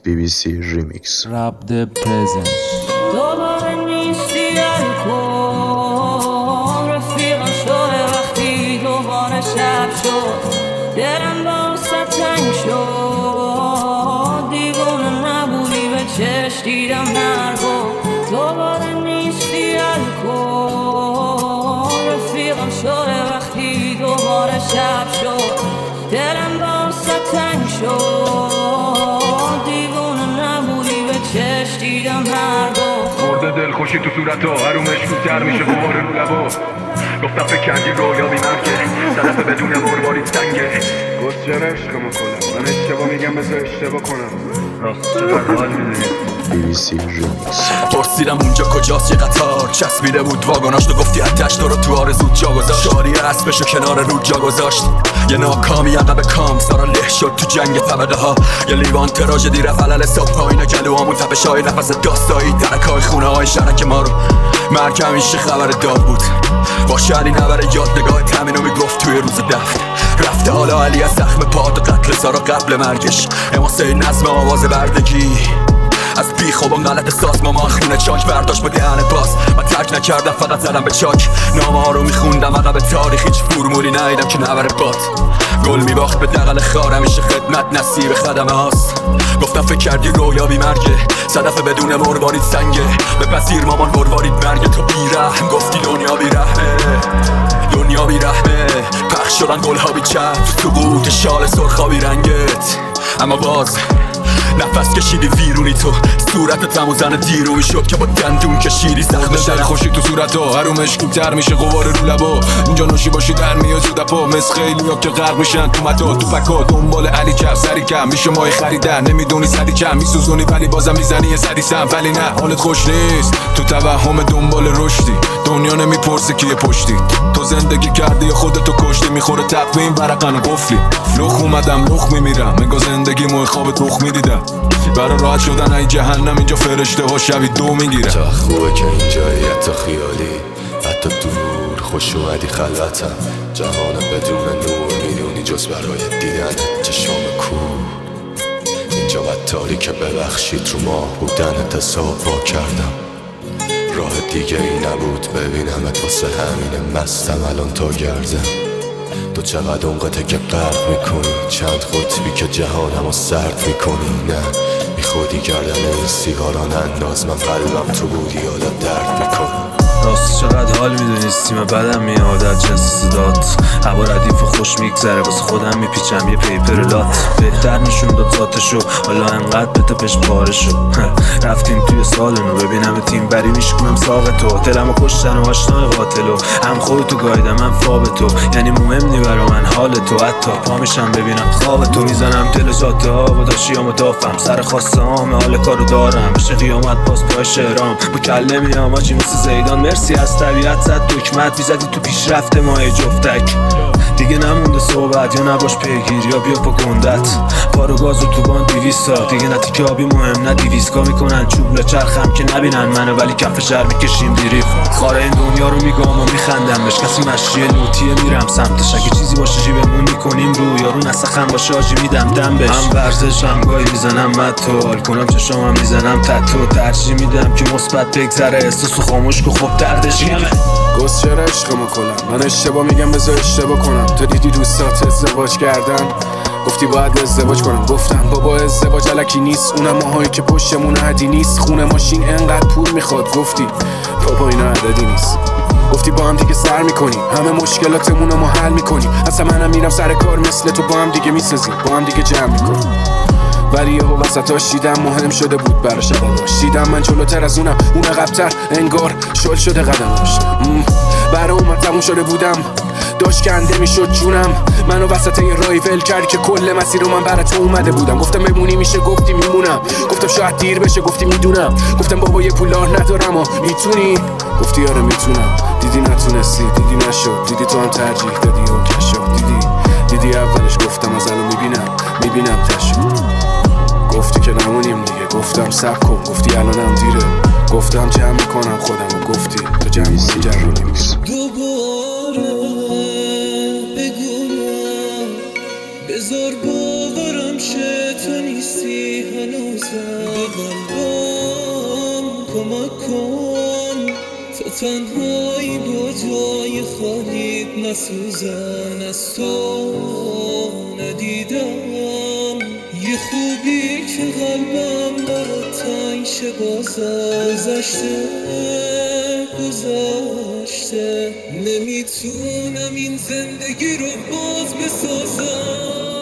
BBC Remix. Rap the present. دوباره نیستی الکل رفیقم شده وقتی دوباره شب شد دلم واسه تنگ شد دیوونه نبودی به چشم دیدم نرگو دوباره نیستی الکل رفیقم شده وقتی دوباره شب شد دلم واسه تنگ شد دیوونه نبودی به چشم دیدم نرگو مرده دلخوشی تو صورتا هرومش کوتر میشه غبار رو لبا گفتم فکر کردی رویا بیمرگه صدف بدون مروارید سنگه گفت جان عشقمو کنم من اشتباه میگم بذار اشتباه کنم راست چقدر حال میدونی BBC Remix. پرسیدم اونجا کجاست یه قطار چسبیده بود واگناش تو گفتی اتش تو رو تو آرزود جا گذاشت شاری اسبشو کنار رود جا گذاشت یه ناکامی عقب کام سارا له شد تو جنگ طبقه ها یه لیوان تراژدی رفت علل صبح پایین گلوامون تپش های نفس داستایی درکای خونه های شرک ما رو مرگ همیشه خبر داد بود باشه علی نبره یادگاه تمینو میگفت توی روز دفت رفته حالا علی از زخم پاد و قتل سارا قبل مرگش اماسه نظم آواز بردگی از بی خوابان غلط ساز مامان خونه چاک برداشت با دهن باز من ترک نکردم فقط زدم به چاک نامه ها رو میخوندم عقب تاریخ هیچ فرمولی ندیدم که نبره باد گل میباخت به دقل خار همیشه خدمت نصیب خدمه هاست گفتم فکر کردی رویا بیمرگه صدف بدون مروارید سنگه بپذیر مامان مروارید مرگه تو بیرحم گفتی دنیا بیرحمه دنیا بیرحمه پخش شدن گلها بیچف تو سقوط شال سرخابی رنگت اما باز نفس کشیدی ویرونی تو صورتت هم و زن دیروی شد که با دندون کشیدی زخم شر خوشی تو صورتا هرومش کوتر میشه غبار رو لبا اینجا نوشی باشی در میاد زود پا مثل خیلی ها که غرق میشن تو متا تو پکا دنبال علی کف سری کم میشه مای خریدن نمیدونی صدی کم میسوزونی ولی بازم میزنی یه صدی سم ولی نه حالت خوش نیست تو توهم دنبال رشدی دنیا نمیپرسه کیه پشتی تو زندگی کردی خودتو کشتی میخوره تقویم ورقن قفلی لخ اومدم لخ میمیرم نگاه زندگی موی خواب تخ میدیدم برا راحت شدن ای جهنم اینجا فرشته ها شبی دو میگیرن چه خوبه که اینجایی حتی خیالی حتی دور خوش اومدی خلوتم جهان بدون نور میدونی جز برای دیدن چشام کور اینجا بد تاریکه ببخشید رو ماه بودن حساب با کردم راه دیگه ای نبود ببینمت واسه همین مستم الان تا گردم تو چقدر اونقدر که غرق میکنی چند قطبی که جهانمو سرد میکنی نه میخودی گردن این سیگاران انداز من قلبم تو بودی حالا درد میکنم راست چقدر حال میدونی سیم بدم میاد از جنس صدات هوا ردیف و خوش میگذره واسه خودم میپیچم یه پیپر لات بهتر نشون داد ذاتشو حالا انقدر به تپش پاره شو رفتیم توی سالنو ببینم تیم بری میشکنم ساق تو دلمو کشتن و آشنای قاتلو هم خودتو گایدم من فاب تو یعنی مهم نی برا من حال تو حتی پا میشم ببینم خواب تو میزنم دل جاده ها با داشیامو دافم سر خواسته هام حال کارو دارم بشه قیامت باز پای شهرام با کله میام آجی مثل زیدان مرسی از طبیعت زد دکمت بیزدی تو پیشرفت ماه جفتک دیگه نمونده صحبت یا نباش پیگیر یا بیا پا گندت پارو گازو تو بان 200 تا دیگه نه تیکه آبی مهم نه 200 میکنن چوب چرخم که نبینن منو ولی کف شهر میکشیم دیریف خاره این دنیا رو میگم و میخندم بهش کسی مشیه لوتیه میرم سمتش اگه چیزی باشه جیبمون میکنیم رو یارو نسخم باشه آجی میدم دم بهش هم ورزش هم گاهی میزنم متو حال کنم چشام هم میزنم تتو ترجیح میدم که مثبت بگذره احساسو خاموش که خب دردش کمه گوز چرا عشقمو کنم من اشتباه میگم بذار اشتباه کنم تو دیدی دوستات ازدواج کردن گفتی باید ازدواج کنم گفتم بابا ازدواج الکی نیست اونم ماهایی که پشتمون عدی نیست خونه ماشین انقدر پول میخواد گفتی بابا اینا عددی نیست گفتی با هم دیگه سر میکنیم همه مشکلاتمون رو ما حل میکنیم اصلا منم میرم سر کار مثل تو با هم دیگه میسازیم با هم دیگه جمع میکنیم ولی یهو وسطاش دیدم مهم شده بود براش عدداش دیدم من جلوتر از اونم اون عقب‌تر انگار شل شده قدماش برای اومد تموم شده بودم داشت کنده میشد جونم منو وسط یه رای ول کردی که کل مسیر رو من برای تو اومده بودم گفتم بمونی میشه گفتی میمونم گفتم شاید دیر بشه گفتی میدونم گفتم بابا یه پولار ندارم و میتونی گفتی آره میتونم دیدی نتونستی دیدی نشد دیدی تو هم ترجیح دادی و کشو دیدی اولش گفتم از الان میبینم تشو گفتی که نمونیم دیگه گفتم سب کن گفتی الانم دیره گفتم جمع میکنم خودم و گفتی تو جمع کنی جرونی میگم دوباره بگونم بذار باورم شه تو نیستی هنوزم کن تا تنهایی با جای خالیت نسوزن، از تو ندیدم یه خوبی که قلبم برات تنگ شه. گذشته نمیتونم این زندگی رو باز بسازم.